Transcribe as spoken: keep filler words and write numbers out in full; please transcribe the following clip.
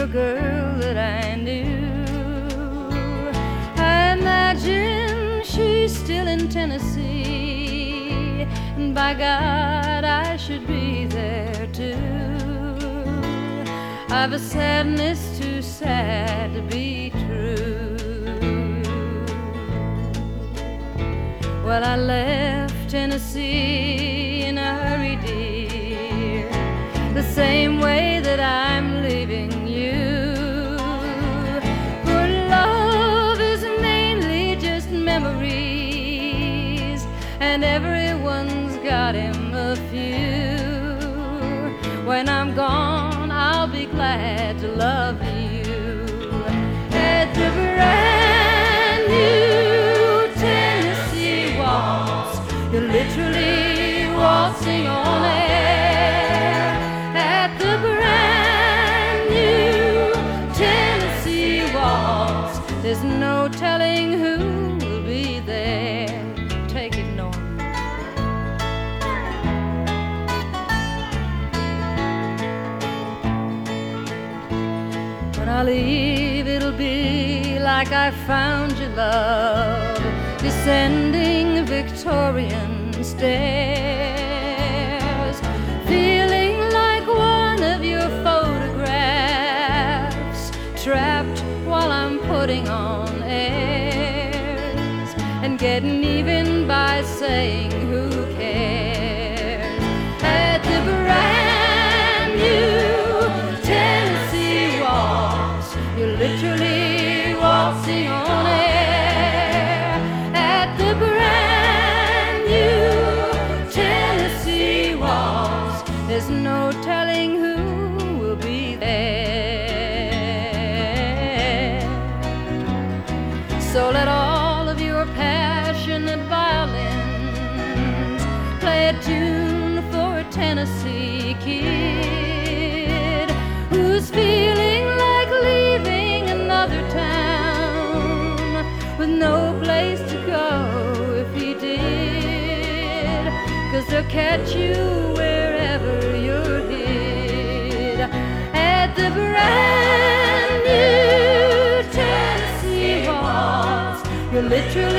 girl that I knew. I imagine she's still in Tennessee, and by God I should be there too. I've a sadness too sad to be true. Well, I left Tennessee in a hurry, dear, the same way that I'm leaving you. For love is mainly just memories, and everyone's got him a few. When I'm gone, I'll be glad to love you at the brand new Tennessee waltz. You're literally waltzing on air at the brand new Tennessee waltz. There's no telling who will be there. Take it, Norm. When I leave, it'll be like I found your love, descending Victorian stairs, feeling like one of your photographs, trapped while I'm putting on airs, and getting even by saying who cares. At the brand new Tennessee waltz, you're literally waltzing on air at the brand new Tennessee waltz. There's no telling who will be there. So let all of your passionate violins play a tune for a Tennessee kid who's feeling like leaving another town with no place to go if he did, 'cause they'll catch you wherever you're hid at the brand new Tennessee waltz. You're literally